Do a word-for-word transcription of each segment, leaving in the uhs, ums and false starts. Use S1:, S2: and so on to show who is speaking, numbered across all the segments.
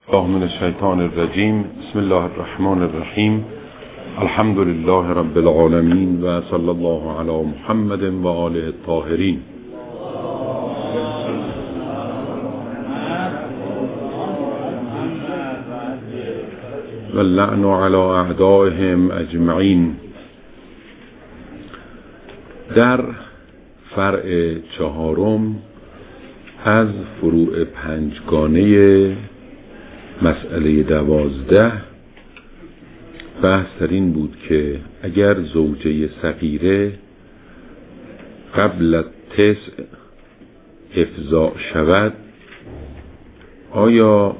S1: الله من الشیطان الرجیم. بسم الله الرحمن الرحیم. الحمد لله رب العالمین و صلی الله علی محمد و آله الطاهرین. و اللعن علی اعدائهم اجمعین. در فرع چهارم از فروع پنجگانه مسئله دوازده بحث در این بود که اگر زوجه صغیره قبل تسع افضاء شود آیا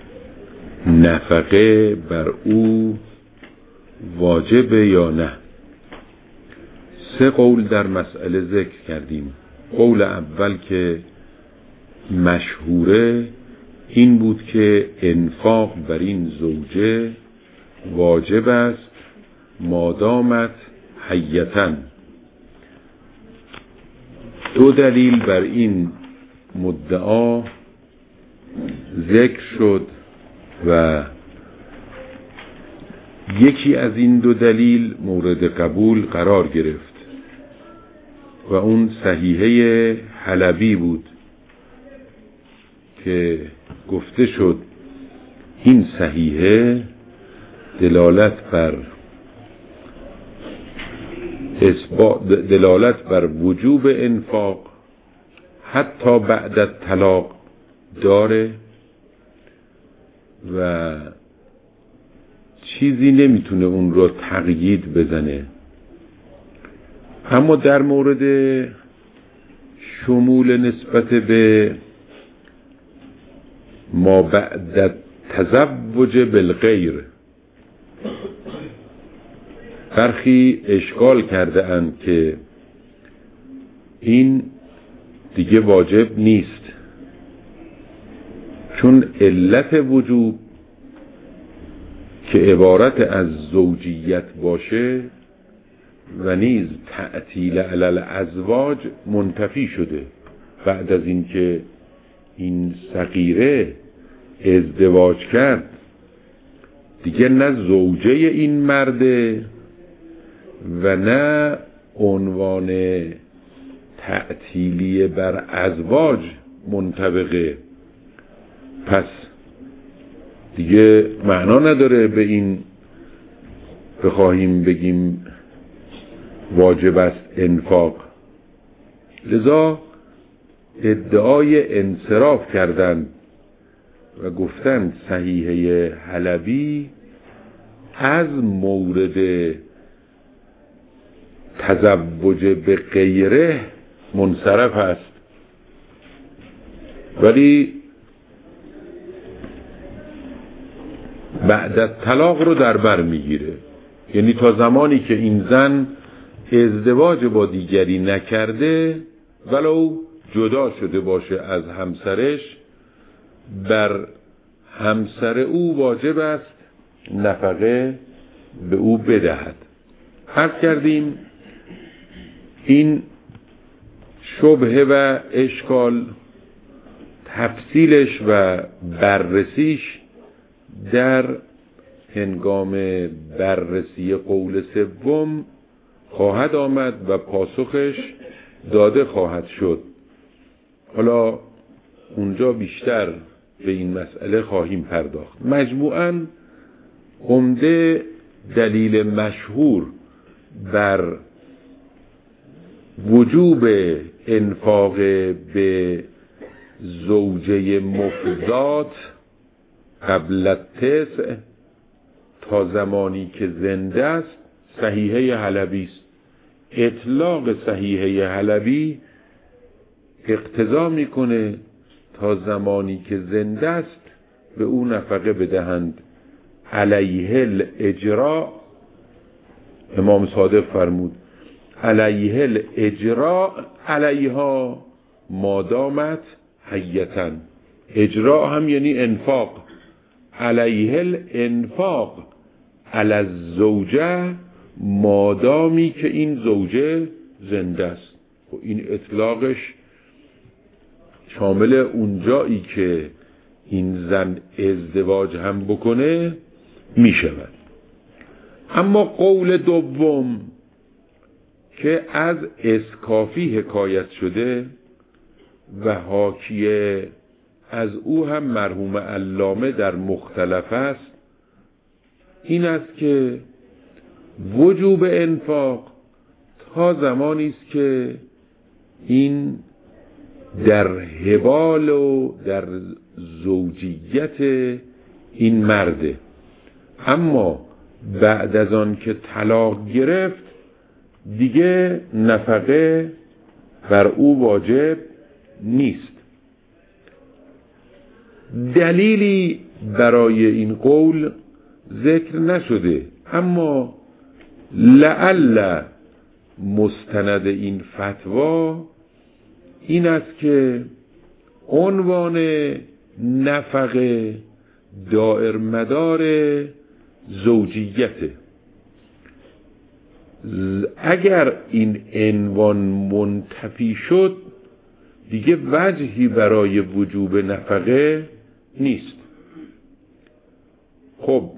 S1: نفقه بر او واجبه یا نه؟ سه قول در مسئله ذکر کردیم. قول اول که مشهوره این بود که انفاق بر این زوجه واجب است مادامت حیتن. دو دلیل بر این مدعا ذکر شد و یکی از این دو دلیل مورد قبول قرار گرفت و اون صحیحه حلبی بود که گفته شد این صحیحه دلالت بر اثبات دلالت بر وجوب انفاق حتی بعد از طلاق داره و چیزی نمیتونه اون رو تقیید بزنه. اما در مورد شمول نسبت به ما بعد تزوج بالغیر برخی اشکال کرده اند که این دیگه واجب نیست، چون علت وجوب که عبارت از زوجیت باشه و نیز تعطیل علی الازواج منتفی شده بعد از اینکه این صغیره ازدواج کرد. دیگه نه زوجه این مرده و نه عنوان تعطیلی بر ازواج منطبقه، پس دیگه معنا نداره به این بخواهیم بگیم واجب است انفاق. لذا ادعای انصراف کردند و گفتند صحیحه حلبی از مورد تزوج به غیره منصرف است، ولی بعد از طلاق رو در بر میگیره. یعنی تا زمانی که این زن ازدواج با دیگری نکرده ولو جدا شده باشه از همسرش، بر همسر او واجب است نفقه به او بدهد. عرض کردیم این شبهه و اشکال تفصیلش و بررسیش در هنگام بررسی قول سوم خواهد آمد و پاسخش داده خواهد شد. حالا اونجا بیشتر به این مسئله خواهیم پرداخت. مجموعاً عمده دلیل مشهور بر وجوب انفاق به زوجه مفضات قبل التسع تا زمانی که زنده است صحیحه حلبی است. اطلاق صحیحه حلبی اقتضا میکنه تا زمانی که زنده است به او نفقه بدهند. علیه الاجراء، امام صادق فرمود علیه الاجراء علیها مادامت حیتن. اجراء هم یعنی انفاق. علیه الانفاق علی الزوجه مادامی که این زوجه زنده است. و این اطلاقش شامل اونجایی که این زن ازدواج هم بکنه می شود. اما قول دوم که از اسکافی حکایت شده و حاکیه از او هم مرحوم علامه در مختلف است، این است که وجوب انفاق تا زمانی است که این در حبال و در زوجیت این مرده، اما بعد از آن که طلاق گرفت دیگه نفقه بر او واجب نیست. دلیلی برای این قول ذکر نشده، اما لعل مستند این فتوا این است که عنوان نفقه دائر مدار زوجیته. اگر این عنوان منتفی شد دیگه وجهی برای وجوب نفقه نیست. خب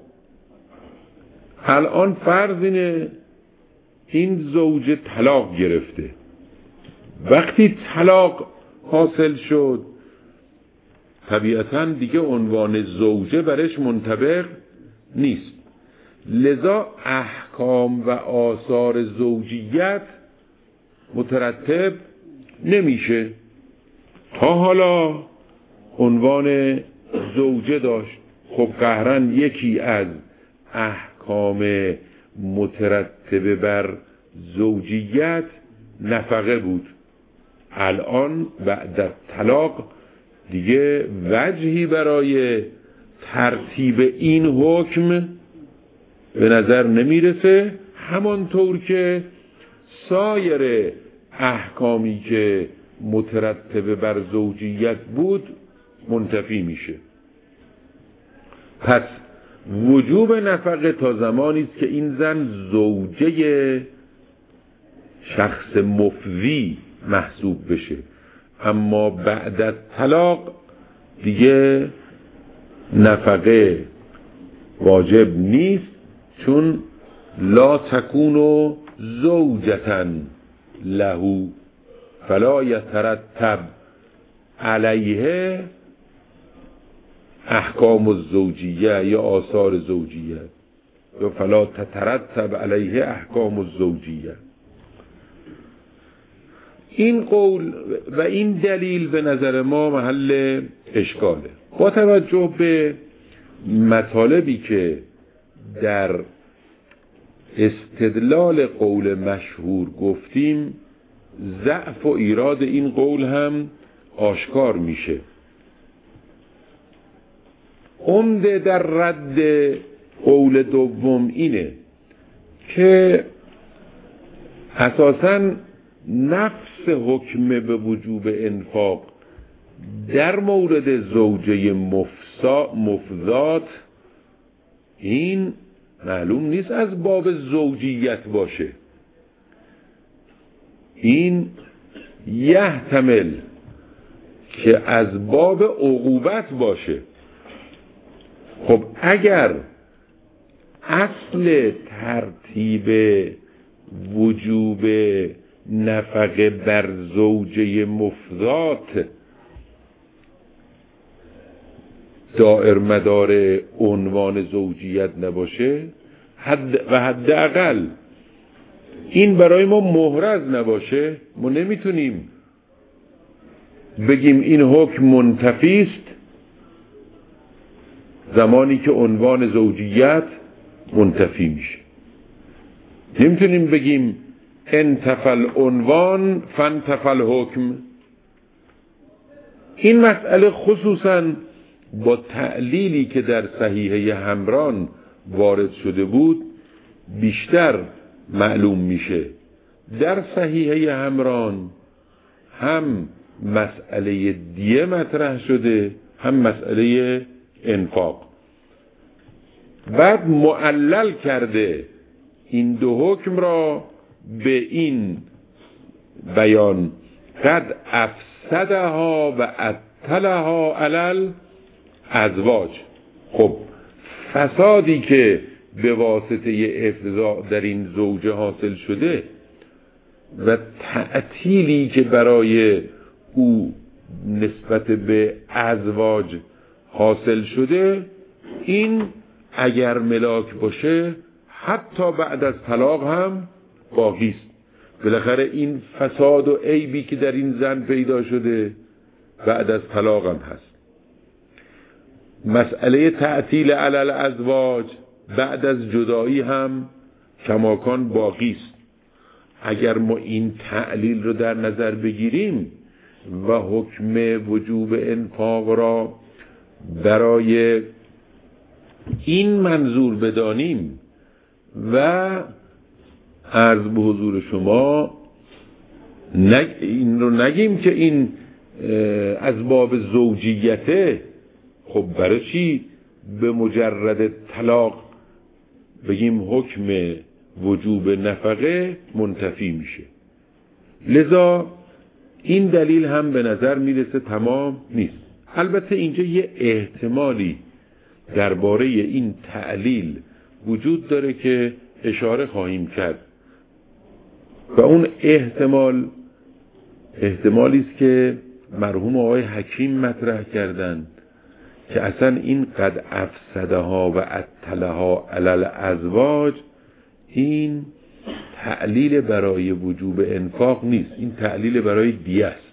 S1: الان فرض اینه این زوج طلاق گرفته، وقتی طلاق حاصل شد طبیعتاً دیگه عنوان زوجه برش منطبق نیست، لذا احکام و آثار زوجیت مترتب نمیشه. تا حالا عنوان زوجه داشت، خب قهرن یکی از احکام مترتب بر زوجیت نفقه بود. الان بعد از طلاق دیگه وجهی برای ترتیب این حکم به نظر نمیرسه، همانطور که سایر احکامی که مترتب بر زوجیت بود منتفی میشه. پس وجوب نفقه تا زمانی است که این زن زوجه شخص مفضی محسوب بشه، اما بعد از طلاق دیگه نفقه واجب نیست، چون لا تکونو زوجتن له فلا یترتب علیه احکام الزوجیه یا آثار زوجیه، یا فلا تترتب علیه احکام الزوجیه. این قول و این دلیل به نظر ما محل اشکاله. با توجه به مطالبی که در استدلال قول مشهور گفتیم، ضعف و ایراد این قول هم آشکار میشه. عمده در رد قول دوم اینه که اساساً نفس حکم به وجوب انفاق در مورد زوجه مفسا مفضات این معلوم نیست از باب زوجیت باشه، این یحتمل که از باب عقوبت باشه. خب اگر اصل ترتیب وجوب نفقه بر زوجه مفضات دائر مدار عنوان زوجیت نباشه، حد و حداقل این برای ما محرز نباشه، ما نمیتونیم بگیم این حکم منتفی است زمانی که عنوان زوجیت منتفی میشه. نمیتونیم بگیم انتفل عنوان فانتفل حکم. این مسئله خصوصاً با تعلیلی که در صحیحه همران وارد شده بود بیشتر معلوم میشه. در صحیحه همران هم مسئله دیه مطرح شده، هم مسئله انفاق. بعد معلل کرده این دو حکم را به این بیان: قد افسدها و اتلها علل ازواج. خب فسادی که به واسطه افضاع در این زوجه حاصل شده و تعطیلی که برای او نسبت به ازواج حاصل شده، این اگر ملاک باشه حتی بعد از طلاق هم باقی است. بالاخره این فساد و عیبی که در این زن پیدا شده بعد از طلاق هم هست. مسئله تعطیل علل ازواج بعد از جدایی هم کماکان باقی است. اگر ما این تعلیل رو در نظر بگیریم و حکم وجوب انفاق را برای این منظور بدانیم و عرض به حضور شما نگ... این رو نگیم که این از باب زوجیته، خب برای چی به مجرد طلاق بگیم حکم وجوب نفقه منتفی میشه؟ لذا این دلیل هم به نظر میرسه تمام نیست. البته اینجا یه احتمالی درباره این تعلیل وجود داره که اشاره خواهیم کرد و اون احتمال احتمالی است که مرحوم آقای حکیم مطرح کردند که اصلا این قد افسدها و اتلها علل ازواج این تعلیل برای وجوب انفاق نیست، این تعلیل برای دیه است.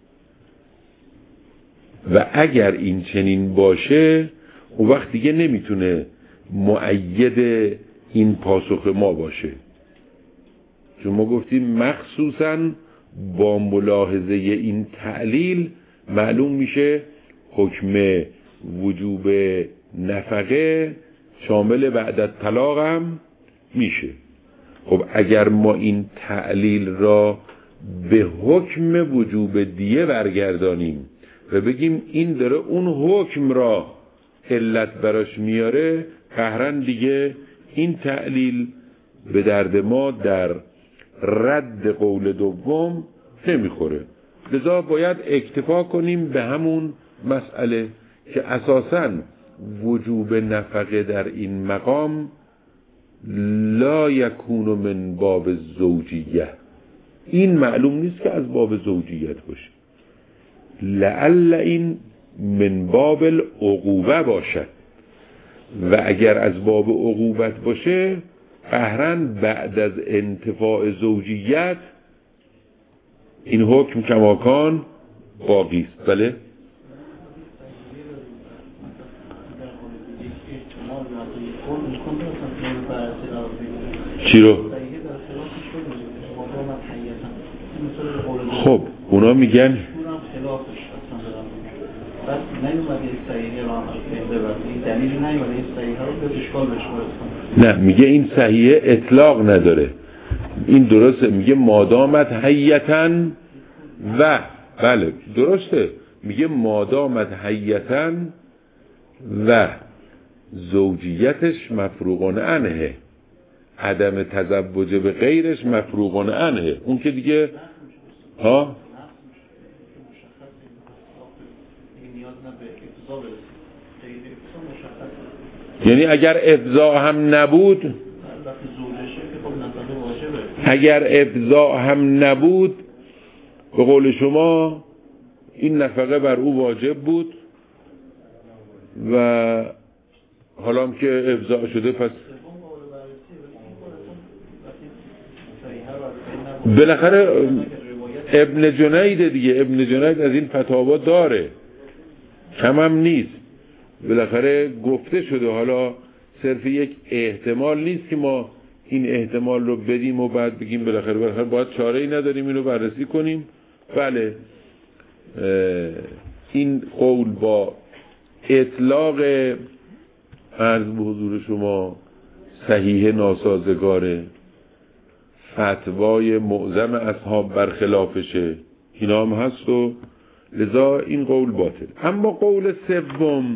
S1: و اگر این چنین باشه اون وقت دیگه نمیتونه مؤید این پاسخ ما باشه، چون ما گفتیم مخصوصاً با ملاحظه این تعلیل معلوم میشه حکم وجوب نفقه شامل بعد از طلاق هم میشه. خب اگر ما این تعلیل را به حکم وجوب دیه برگردانیم و بگیم این داره اون حکم را علت براش میاره، قهرن دیگه این تعلیل به درد ما در رد قول دوم نمیخوره. لذا باید اکتفا کنیم به همون مسئله که اساساً وجوب نفقه در این مقام لا یکون من باب زوجیه، این معلوم نیست که از باب زوجیت باشه، لعل این من باب العقوبه باشد و اگر از باب عقوبت باشه قهرن بعد از انتفاع زوجیت این حکم کماکان باقی است. بله چی رو؟ خب اونا میگن نه، میگه این صحیحه اطلاق نداره، این درسته، میگه مادامت حیتن و بله درسته، میگه مادامت حیتن و زوجیتش مفروغ عنه، عدم تزوج به غیرش مفروغ عنه، اون که دیگه ها یعنی اگر افضاع هم نبود اگر افضاع هم نبود به قول شما این نفقه بر او واجب بود و حالا هم که افضاع شده پس بالاخره ابن جنید دیگه، ابن جنید از این فتاوا داره، کم هم نیست، بالاخره گفته شده. حالا صرف یک احتمال نیست که ما این احتمال رو بدیم و بعد بگیم بالاخره بالاخره باید چاره ای نداریم اینو بررسی کنیم. بله این قول با اطلاق عرض به حضور شما صحیح ناسازگاره، فتوای معظم اصحاب برخلافشه، اینا هم هست و لذا این قول باطل. اما قول سوم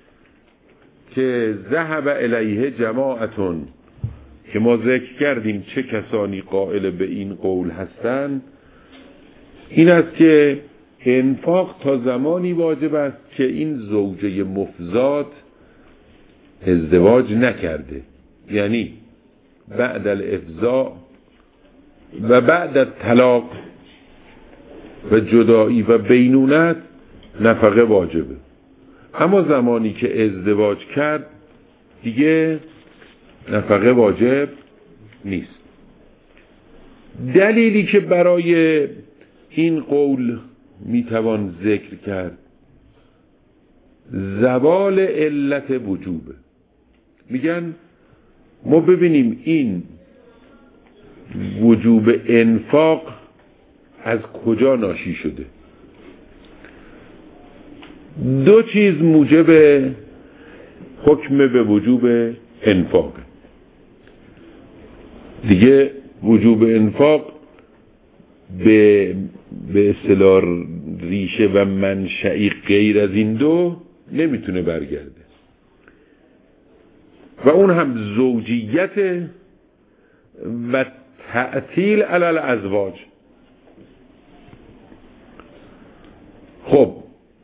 S1: که ذهب الیه جماعتون که ما ذکر کردیم چه کسانی قائل به این قول هستن، این است که انفاق تا زمانی واجب است که این زوجه مفضات ازدواج نکرده، یعنی بعد الافضاء و بعد الطلاق و جدایی و بینونت نفقه واجبه. اما زمانی که ازدواج کرد دیگه نفقه واجب نیست. دلیلی که برای این قول میتوان ذکر کرد زوال علت وجوبه. میگن ما ببینیم این وجوب انفاق از کجا ناشی شده. دو چیز موجب حکم به وجوب انفاق. دیگه وجوب انفاق به به اصطلاح ریشه و منشئی غیر از این دو نمیتونه برگرده و اون هم زوجیت و تعطیل علی الازواج. خب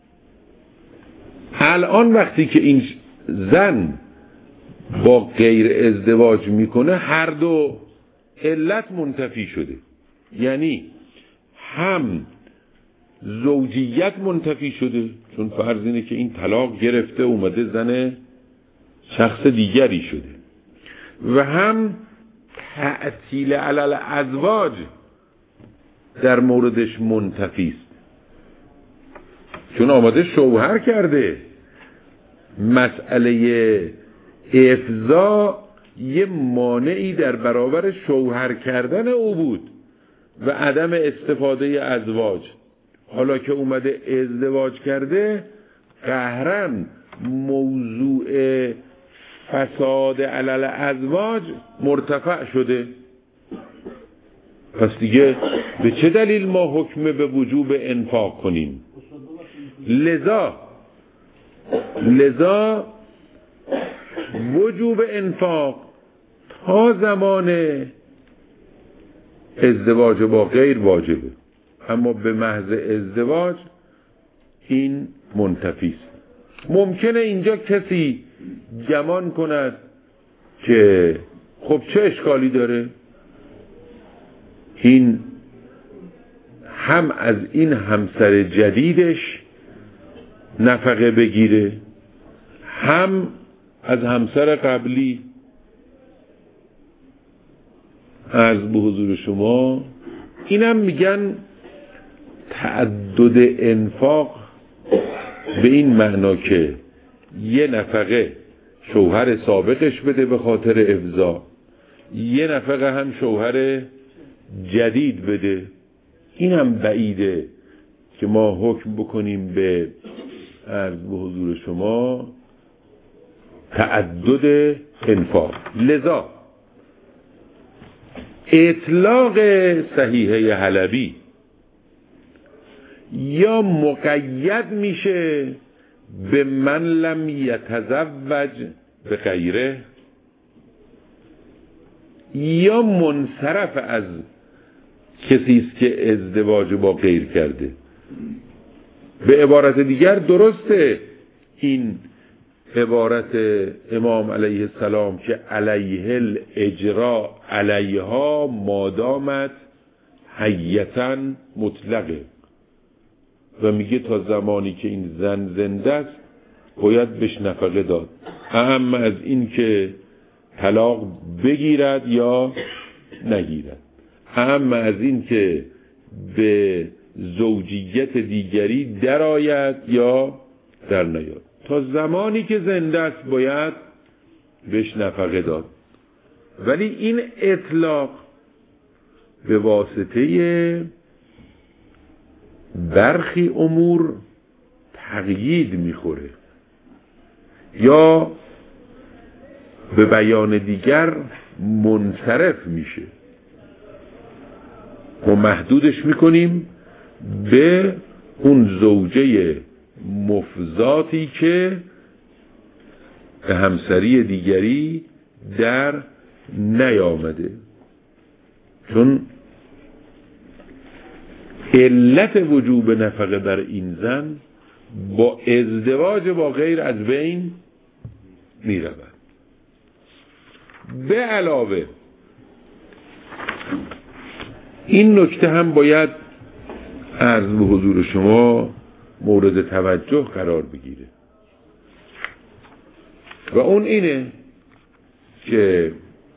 S1: الان وقتی که این زن با غیر ازدواج میکنه هر دو علت منتفی شده، یعنی هم زوجیت منتفی شده چون فرض اینه که این طلاق گرفته اومده زن شخص دیگری شده، و هم تعطیل علی الازواج در موردش منتفی است چون آماده شوهر کرده. مسئله افضا یه مانعی در برابر شوهر کردن او بود و عدم استفاده ازواج. حالا که اومده ازدواج کرده قهراً موضوع فساد علل ازواج مرتفع شده. پس دیگه به چه دلیل ما حکم به وجوب انفاق کنیم؟ لذا لذا وجوب انفاق تا زمان ازدواج با غیر واجبه، اما به محض ازدواج این منتفی است. ممکنه اینجا کسی گمان کند که خب چه اشکالی داره، این هم از این همسر جدیدش نفقه بگیره هم از همسر قبلی. عرض به حضور شما اینم میگن تعدد انفاق به این معنا که یه نفقه شوهر سابقش بده به خاطر افضا، یه نفقه هم شوهر جدید بده. این هم بعیده که ما حکم بکنیم به عرض به حضور شما تعدد انفاق. لذا اطلاق صحیحه حلبی یا مقید میشه به من لم یتزوج به غیره یا منصرف از کسی است که ازدواج با غیر کرده. به عبارت دیگر درسته این عبارت امام علیه السلام که علیه الاجرا علیها مادامت حیتا مطلقه و میگه تا زمانی که این زن زنده است باید بهش نفقه داد، اهم از این که طلاق بگیرد یا نگیرد، اهم از این که به زوجیت دیگری درآید یا در نیاد. تا زمانی که زنده است باید بهش نفقه داد. ولی این اطلاق به واسطه برخی امور تقیید میخوره یا به بیان دیگر منصرف میشه. ما محدودش میکنیم به اون زوجه مفضاتی که به همسری دیگری در نیامده، چون علت وجوب نفقه بر این زن با ازدواج با غیر از بین می رود. به علاوه این نکته هم باید عرض به حضور شما مورد توجه قرار بگیره و اون اینه که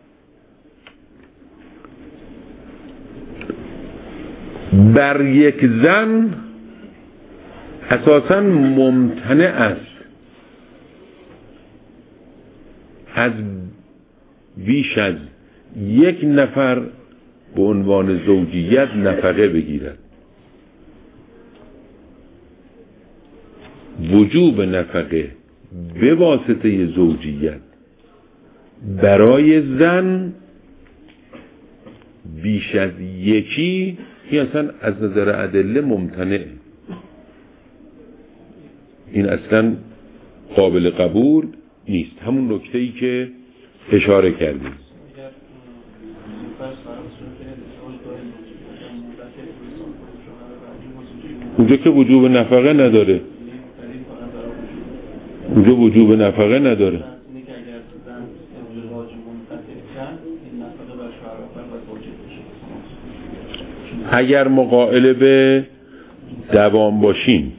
S1: بر یک زن اساساً ممتنع است از بیش از یک نفر به عنوان زوجیت نفقه بگیرد. وجوب نفقه به واسطه زوجیت برای زن بیش از یکی این اصلا از نظر ادله ممتنع، این اصلا قابل قبول نیست. همون نکته‌ای که اشاره کردیم. اونجا که وجوب نفقه نداره، اونجا وجوب نفقه نداره. اگر مقائل به دوام باشین.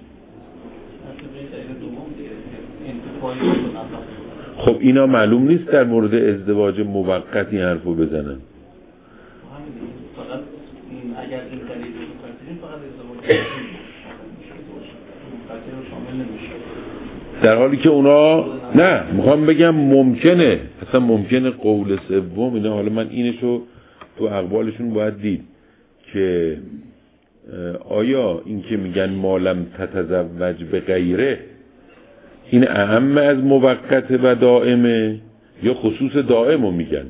S1: خب اینا معلوم نیست در مورد ازدواج موقت این حرفو بزنن. در حالی که اونا نه، میخوام بگم ممکنه، اصلا ممکنه قول سوم اینا، حالا من اینشو تو اقوالشون باید دید که آیا این که میگن مالم تتزوج به غیره این اهم از موقت و دائمه یا خصوص دائمو میگن؟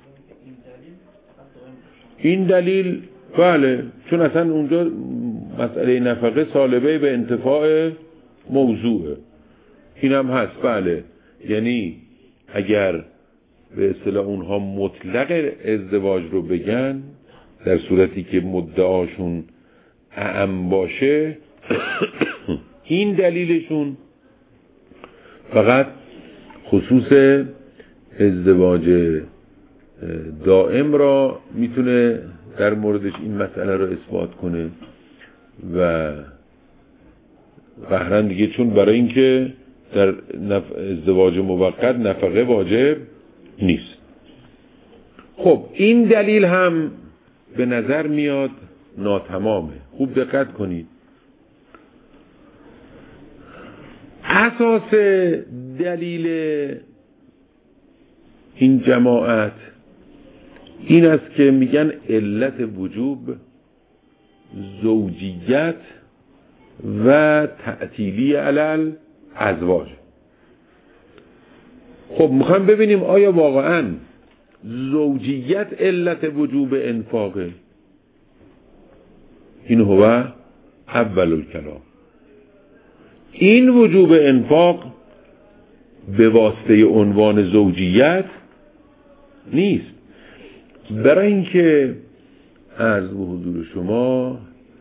S1: این دلیل بله، چون اصلا اونجا مسئله نفقه سالبه به انتفاع موضوعه، این هم هست. بله، یعنی اگر به اصطلاح اونها مطلق ازدواج رو بگن در صورتی که مدعاشون اعم باشه این دلیلشون فقط خصوص ازدواج دائم را میتونه در موردش این مسئله را اثبات کنه و قهرن دیگه، چون برای اینکه در نف... ازدواج موقت نفقه واجب نیست. خب این دلیل هم به نظر میاد ناتمامه. خوب دقت کنید، اساس دلیل این جماعت این است که میگن علت وجوب زوجیت و تعطیلی علل ازواج. خب میخوام ببینیم آیا واقعا زوجیت علت وجوب انفاقه؟ این هو اول الکلام. این وجوب انفاق به واسطه عنوان زوجیت نیست. برای اینکه عرض به حضور شما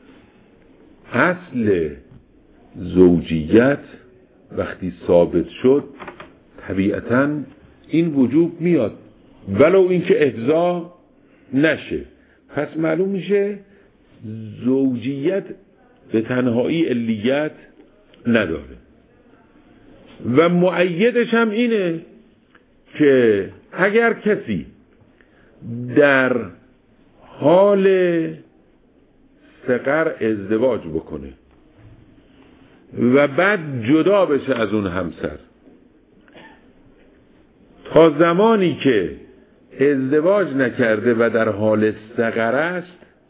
S1: اصل زوجیت وقتی ثابت شد طبیعتاً این وجوب میاد ولو اینکه اجزا نشه. پس معلوم میشه زوجیت به تنهایی علیت نداره و مؤیدش هم اینه که اگر کسی در حال صغر ازدواج بکنه و بعد جدا بشه از اون همسر تا زمانی که ازدواج نکرده و در حال صغر است،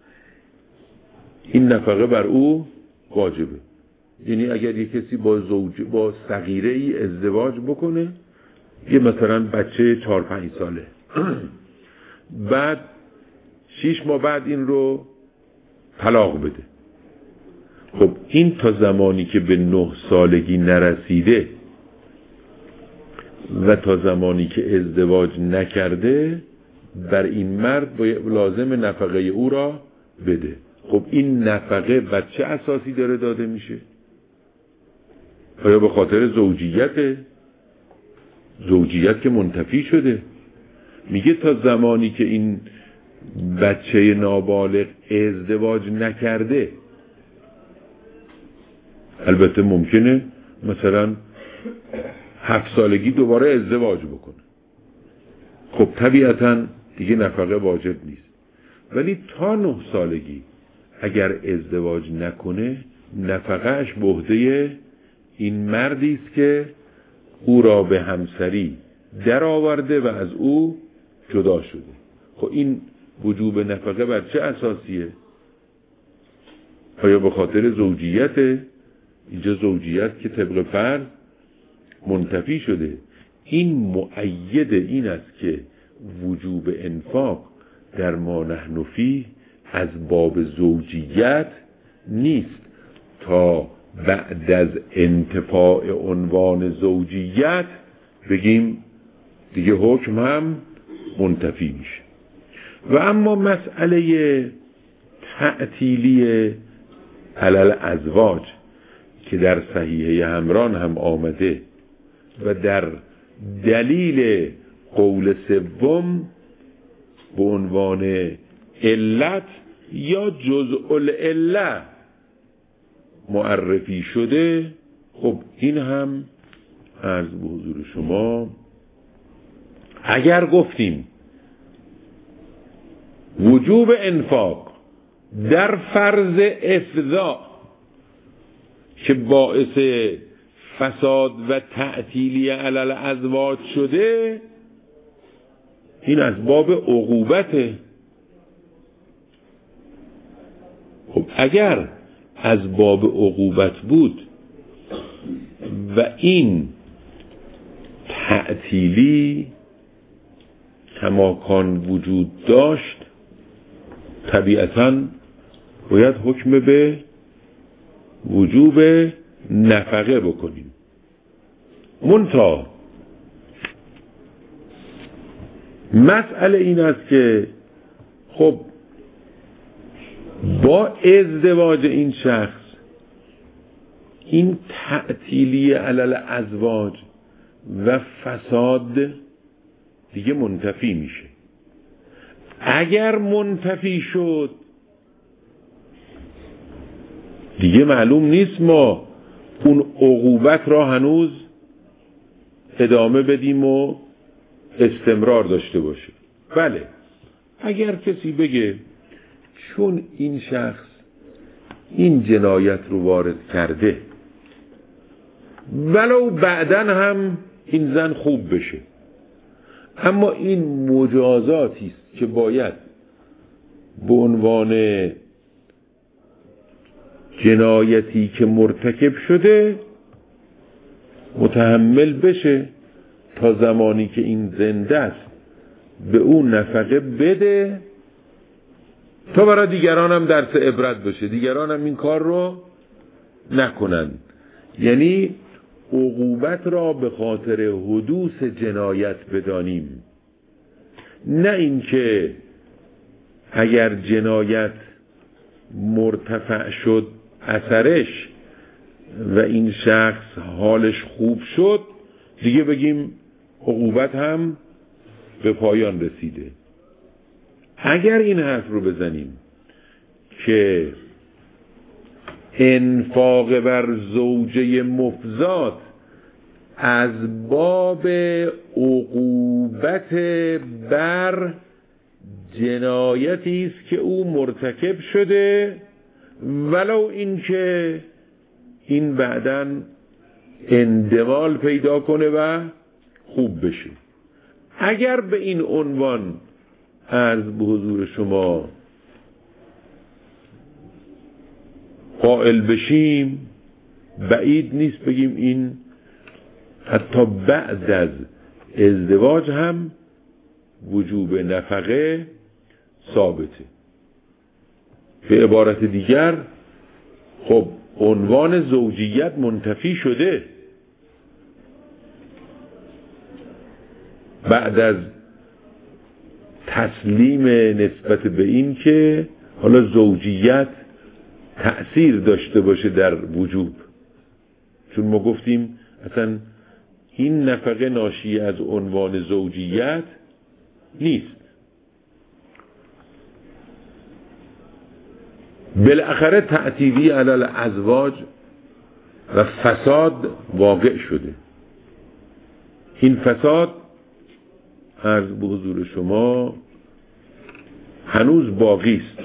S1: این نفقه بر او واجبه. یعنی اگر یک کسی با زوج با صغیره ای ازدواج بکنه، یه مثلا بچه چهار پنج ساله، بعد شیش ماه بعد این رو طلاق بده، خب این تا زمانی که به نه سالگی نرسیده و تا زمانی که ازدواج نکرده بر این مرد باید لازم نفقه او را بده. خب این نفقه بر چه اساسی داره داده میشه؟ آیا به خاطر زوجیت؟ زوجیت که منتفی شده. میگه تا زمانی که این بچه نابالغ ازدواج نکرده، البته ممکنه مثلا هفت سالگی دوباره ازدواج بکنه، خب طبیعتا دیگه نفقه واجب نیست. ولی تا نه سالگی اگر ازدواج نکنه، نفقهش به عهده این مردی است که او را به همسری در آورده و از او جدا شده. خب این وجوب نفقه بر چه اساسیه؟ آیا به خاطر زوجیته؟ اینجا زوجیت که طبق فرض منتفی شده. این مؤید این است که وجوب انفاق در ما نحن فیه از باب زوجیت نیست تا بعد از انتفاع عنوان زوجیت بگیم دیگه حکم هم منتفی میشه. و اما مسئله تعطیلی علل ازواج که در صحیحه همران هم آمده و در دلیل قول سوم به عنوان علت یا جزء العله معرفی شده، خب این هم عرض به حضور شما اگر گفتیم وجوب انفاق در فرض افضاء که باعث فساد و تعطیلی علل ازواج شده، این از باب عقوبته. خب اگر از باب عقوبت بود و این تعطیلی کماکان وجود داشت، طبیعتاً باید حکم به وجوب نفقه بکنیم. منتها مسئله این است که خب با ازدواج این شخص این تعطیلی علل ازواج و فساد دیگه منتفی میشه. اگر منتفی شد دیگه معلوم نیست ما اون عقوبت را هنوز ادامه بدیم و استمرار داشته باشه. بله، اگر کسی بگه چون این شخص این جنایت رو وارد کرده ولو بعداً هم این زن خوب بشه، اما این مجازاتی است که باید به عنوان جنایتی که مرتکب شده متحمل بشه تا زمانی که این زنده است به اون نفقه بده تا برای دیگران هم درس عبرت بشه، دیگران هم این کار رو نکنن. یعنی عقوبت را به خاطر حدوث جنایت بدانیم، نه اینکه اگر جنایت مرتفع شد اثرش و این شخص حالش خوب شد دیگه بگیم عقوبت هم به پایان رسیده. اگر این حرف رو بزنیم که انفاق بر زوجه مفضات از باب عقوبت بر جنایتی است که او مرتکب شده ولو اینکه این بعداً اندمال پیدا کنه و خوب بشه، اگر به این عنوان عرض به حضور شما قائل بشیم بعید نیست بگیم این حتی بعد از ازدواج هم وجوب نفقه ثابته. به عبارت دیگر خب عنوان زوجیت منتفی شده بعد از تسلیم نسبت به این که حالا زوجیت تأثیر داشته باشه در وجوب، چون ما گفتیم اصلا این نفقه ناشی از عنوان زوجیت نیست. بالاخره تعطیلی علی الازواج و فساد واقع شده. این فساد عرض به حضور شما هنوز باقی است.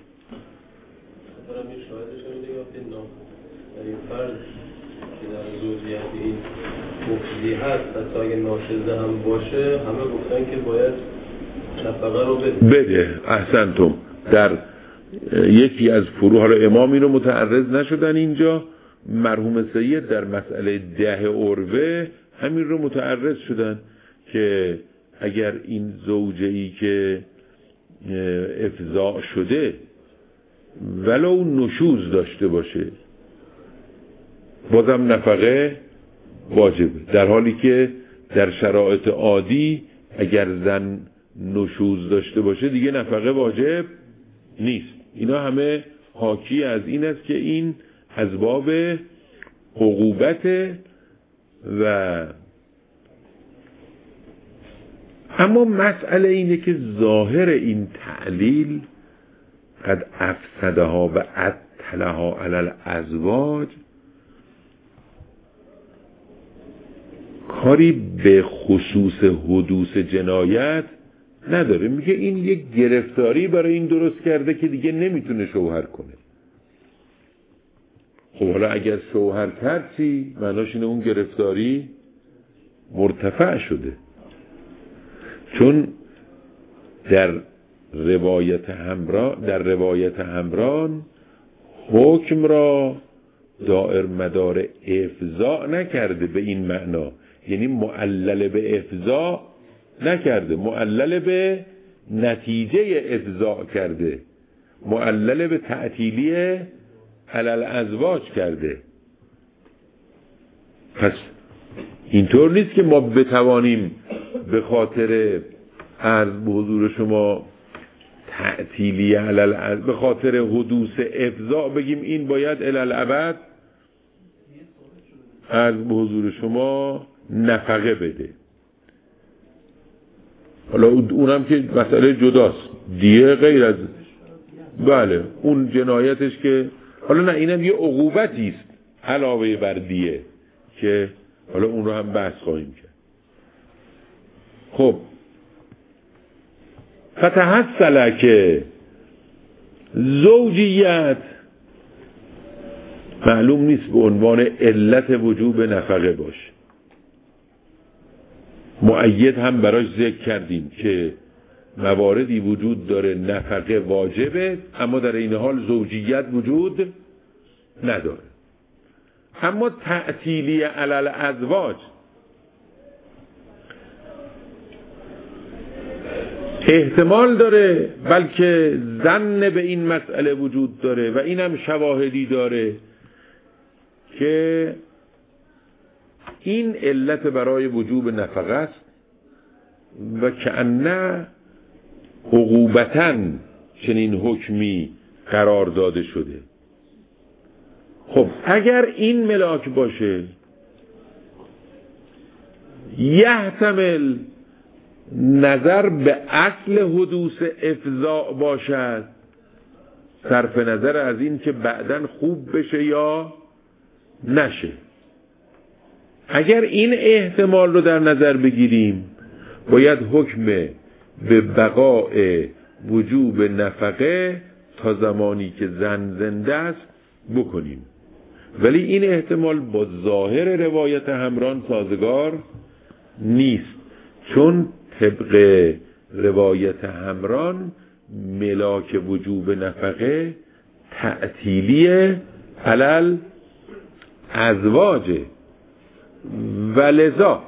S2: مفیدی هست حتی اگه ناشزه هم باشه همه گفتن که باید نفقه رو بده
S1: بده احسنتم. در یکی از فروع، حالا امامی رو متعرض نشدن اینجا، مرحوم سید در مسئله ده عروه همین رو متعرض شدن که اگر این زوجه‌ای که افضاع شده ولو نشوز داشته باشه بازم نفقه واجبه، در حالی که در شرایط عادی اگر زن نشوز داشته باشه دیگه نفقه واجب نیست. اینا همه حاکی از این است که این اسباب عقوبت. و اما مسئله اینه که ظاهر این تعلیل قد افسدها و عطلها علی الازواج کاری به خصوص حدوث جنایت نداره. میگه این یک گرفتاری برای این درست کرده که دیگه نمیتونه شوهر کنه. خب حالا اگر شوهر کرد چی؟ معناش اینه اون گرفتاری مرتفع شده، چون در روایت همران در روایت همران حکم را دائر مدار افضاء نکرده به این معنا، یعنی معلل به افضاء نکرده، معلل به نتیجه افضاء کرده، معلل به تعطیلی علی الازواج کرده. پس اینطور نیست که ما بتوانیم به خاطر عرض به حضور شما تعطیلی علی الازواج به خاطر حدوث افضاء بگیم این باید الی الابد عرض به حضور شما نفقه بده. حالا اونم که مسئله جداست، دیه غیر از بله اون جنایتش که حالا نه اینم یه عقوبتی است علاوه بر دیه که حالا اون رو هم بحث خواهیم کرد. خب فتحصل که زوجیت معلوم نیست به عنوان علت وجوب نفقه باشه. مؤید هم براش ذکر کردیم که مواردی وجود داره نفقه واجبه اما در این حال زوجیت وجود نداره. اما تعطیلی علی الازواج احتمال داره، بلکه ظن به این مسئله وجود داره و اینم شواهدی داره که این علت برای وجوب نفقه است و کأنه عقوبتاً چنین حکمی قرار داده شده. خب اگر این ملاک باشه یحتمل نظر به اصل حدوث افضاء باشد، صرف نظر از این که بعداً خوب بشه یا نشه. اگر این احتمال رو در نظر بگیریم باید حکم به بقاء وجوب نفقه تا زمانی که زن زنده است بکنیم، ولی این احتمال با ظاهر روایت همران سازگار نیست، چون طبق روایت همران ملاک وجوب نفقه تعطیلی علل ازواجه و لذا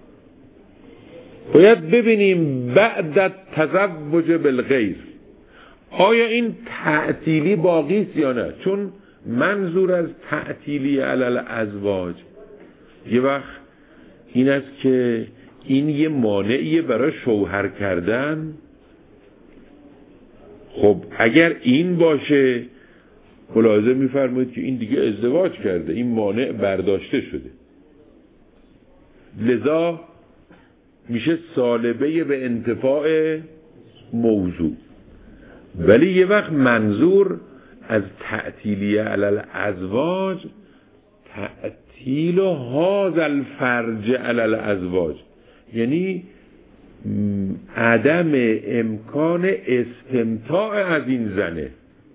S1: باید ببینیم بعد تزوج بالغیر آیا این تعطیلی باقی است یا نه، چون منظور از تعطیلی علل ازواج یه وقت این است که این یه مانعیه برای شوهر کردن خب اگر این باشه ملاحظه می‌فرمایید که این دیگه ازدواج کرده، این مانع برداشته شده، لذا میشه سالبه به انتفاع موضوع. ولی یه وقت منظور از تعطیلیه علی الازواج تعطیل هذا الفرج علی الازواج، یعنی عدم امکان استمتاع از این زنه.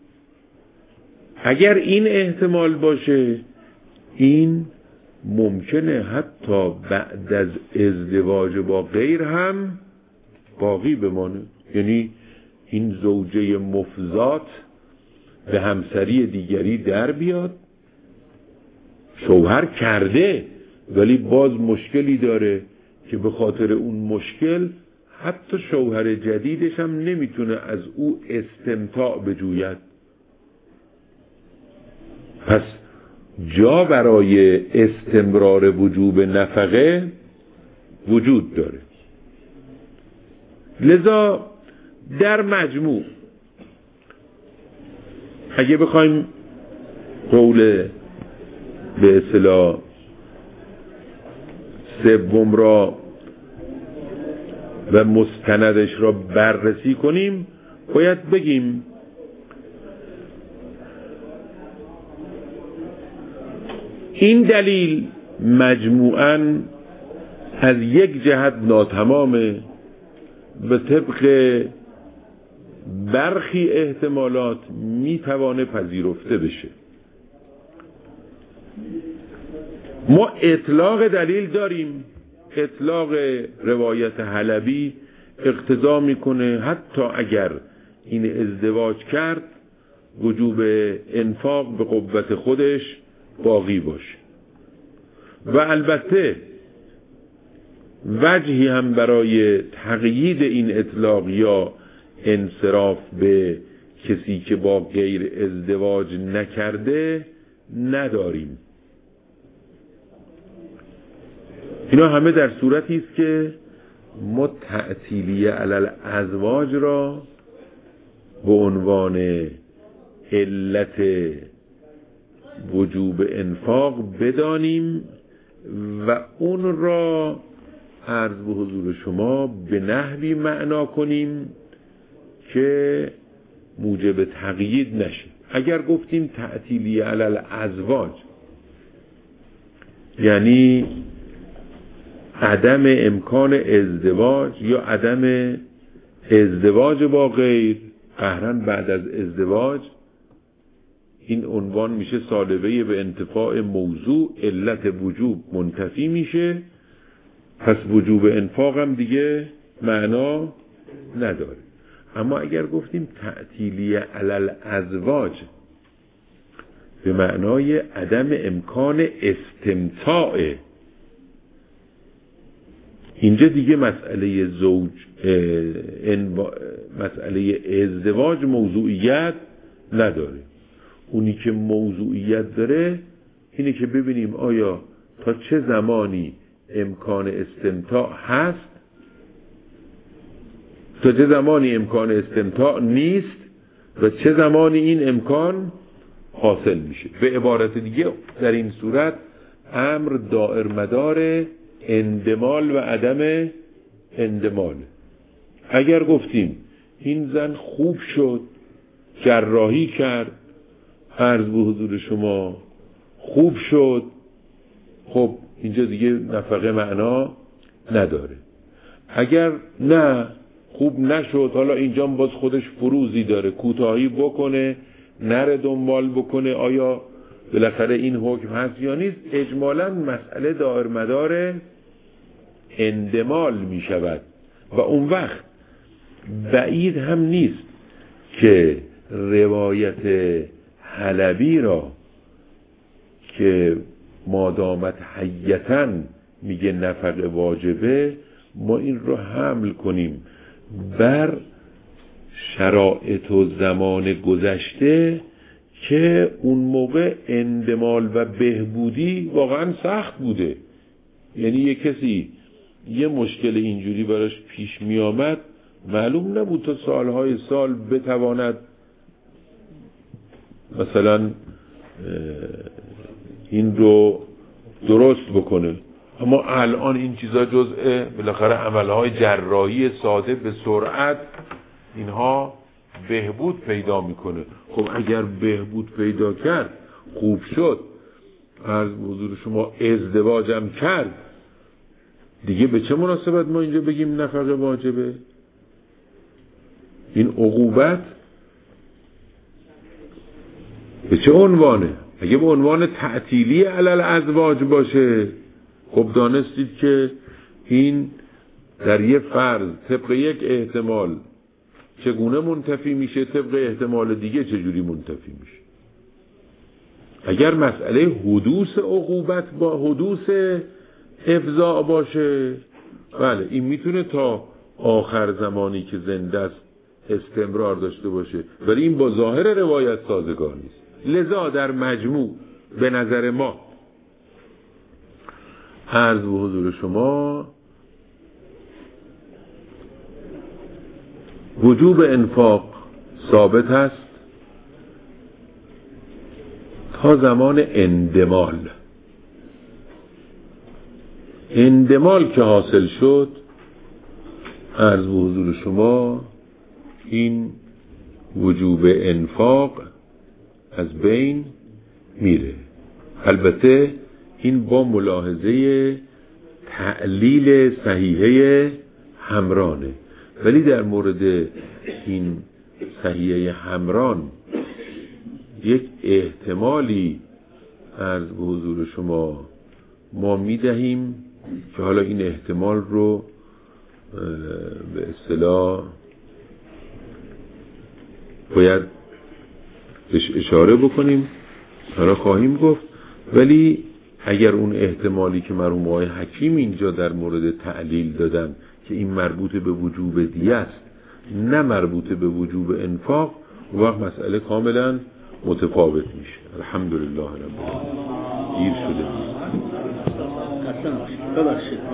S1: اگر این احتمال باشه این ممکنه حتی بعد از ازدواج با غیر هم باقی بمانه، یعنی این زوجه مفضات به همسری دیگری در بیاد، شوهر کرده ولی باز مشکلی داره که به خاطر اون مشکل حتی شوهر جدیدش هم نمیتونه از او استمتاع بجوید. پس جا برای استمرار وجوب نفقه وجود داره. لذا در مجموع اگه بخوایم قول به اصطلاح سوم را و مستندش را بررسی کنیم، باید بگیم این دلیل مجموعاً از یک جهت ناتمامه، به طبق برخی احتمالات میتوانه پذیرفته بشه. ما اطلاق دلیل داریم، اطلاق روایت حلبی اقتضا میکنه حتی اگر این ازدواج کرد وجوب انفاق به قوت خودش باقی باشه. و البته وجهی هم برای تقیید این اطلاق یا انصراف به کسی که با غیر ازدواج نکرده نداریم. اینا همه در صورتی است که ما تعطیلیه علی الازواج را به عنوان علت وجوب انفاق بدانیم و اون را عرض به حضور شما به نحوی معنا کنیم که موجب تقیید نشه. اگر گفتیم تعطیلیه علی الازواج یعنی عدم امکان ازدواج یا عدم ازدواج با غیر قهرن بعد از ازدواج، این عنوان میشه سالبه به انتفاع موضوع، علت وجوب منتفی میشه، پس وجوب انفاق هم دیگه معنا نداره. اما اگر گفتیم تعطیلیه علی الازواج به معنای عدم امکان استمتاع، اینجا دیگه مسئله زوج مسئله ازدواج موضوعیت نداره. اونی که موضوعیت داره اینه که ببینیم آیا تا چه زمانی امکان استمتاع هست، تا چه زمانی امکان استمتاع نیست و چه زمانی این امکان حاصل میشه. به عبارت دیگه در این صورت امر دائر مدار اندمال و عدم اندمال. اگر گفتیم این زن خوب شد، جراحی کرد، عرض به حضور شما خوب شد، خب اینجا دیگه نفقه معنا نداره. اگر نه خوب نشد، حالا اینجا باز خودش فروزی داره، کوتاهی بکنه، نره دنبال بکنه آیا بالاخره این حکم هست یا نیست، اجمالاً مسئله دائر مدار اندمال می شود و اون وقت بعید هم نیست که روایت حلبی را که مادامت حیتاً میگه نفقه واجبه، ما این رو حمل کنیم بر شرایط و زمان گذشته که اون موقع اندمال و بهبودی واقعا سخت بوده. یعنی یه کسی یه مشکل اینجوری براش پیش می آمد معلوم نبود تا سالهای سال بتواند مثلا این رو درست بکنه. اما الان این چیزا جزء بالاخره عملهای جراحی ساده به سرعت اینها بهبود پیدا میکنه. خب اگر بهبود پیدا کرد، خوب شد، عرض به حضور شما ازدواجم کرد، دیگه به چه مناسبت ما اینجا بگیم نفقه واجبه؟ این عقوبت به چه عنوانه؟ اگه به عنوان تعطیلی علل ازواج باشه، خب دانستید که این در یه فرض طبق یک احتمال چگونه منتفی میشه، طبق احتمال دیگه چجوری منتفی میشه. اگر مسئله حدوث عقوبت با حدوث افضاع باشه، بله این میتونه تا آخر زمانی که زنده است استمرار داشته باشه، ولی این با ظاهر روایت سازگار نیست. لذا در مجموع به نظر ما عرض به حضور شما وجوب انفاق ثابت است تا زمان اندمال. اندمال که حاصل شد، عرض به حضور شما این وجوب انفاق از بین میره. البته این با ملاحظه تعلیل صحیحه همرانه، ولی در مورد این صحیحه همران یک احتمالی عرض به حضور شما ما میدهیم که حالا این احتمال رو به اصطلاح باید بهش اشاره بکنیم، حالا خواهیم گفت. ولی اگر اون احتمالی که مرحوم آقای حکیم اینجا در مورد تعلیل دادن که این مربوط به وجوب دیه است نه مربوط به وجوب انفاق، اون وقت مسئله کاملا متفاوت میشه. الحمدلله رب العالمین. دیر شده.